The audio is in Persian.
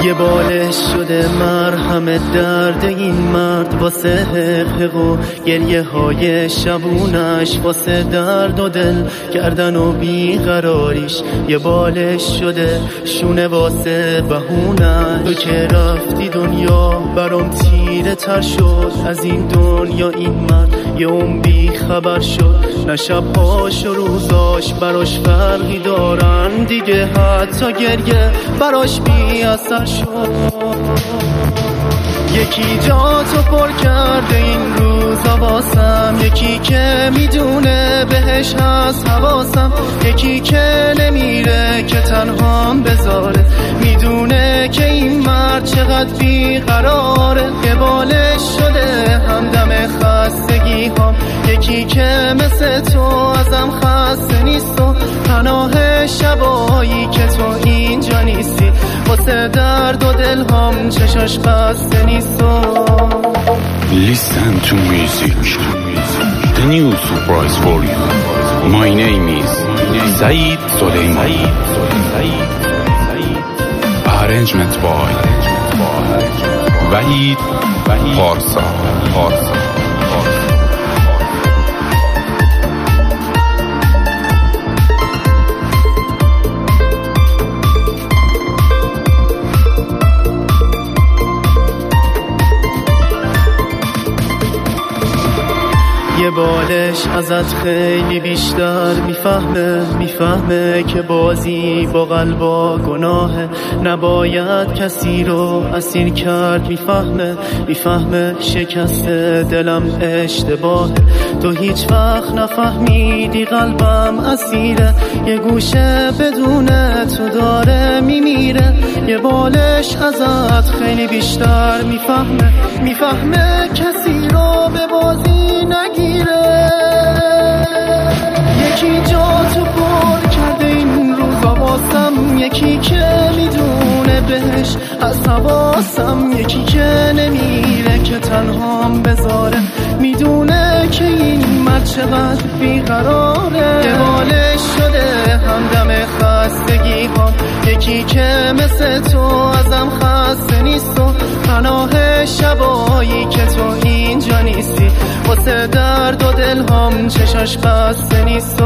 یه بالش شده مرهم درد این مرد واسه حقق و گریه های شبونش، واسه درد و دل کردن و بیقراریش. یه بالش شده شونه واسه بهونش. تو که رفتی دنیا برام تیره تر شد از این دنیا. این مرد یه اون بی خبر شد، نه شبهاش و روزاش براش فرقی دارن دیگه. حتی گریه براش بی اثر شد. یکی جا تو پر کرده این روزا واسم، یکی که میدونه بهش هست حواسم، یکی که نمیره که تنهام بذاره، میدونه که این مرد چقدر بیقراره. یه بالش شده همدم خستگی هام، یکی که مثل تو ازم خسته نیست و پناه شبایی که تو اینجا نیستی. واسه درد و دل هم چشاش بسته نیست. Listen to music, the new surprise for you. My name is Saeed Soleiman. Arrangement by Wahid Parsa. یه بالش ازت خیلی بیشتر میفهمه که بازی با قلبا گناهه. نباید کسی رو اسیر کرد، میفهمه شکست دلم اشتباهه. تو هیچ وقت نفهمیدی قلبم اسیره، یه گوشه بدون تو داره میمیره. یه بالش ازت خیلی بیشتر میفهمه کسی رو به بازی نگیره. یکی جا تو پر کرده این روزا واسم، یکی که میدونه بهش از حواسم، یکی که نمیره که تنهام بذاره، میدونه که این مرد چقدر بیقراره. یه بالش شده همدم خستگی ها، یکی که مثل تو ازم خسته نیست و پناه شبایی که تو اینجا نیستی. واسه درد و دل هم چشاش بسته نیست.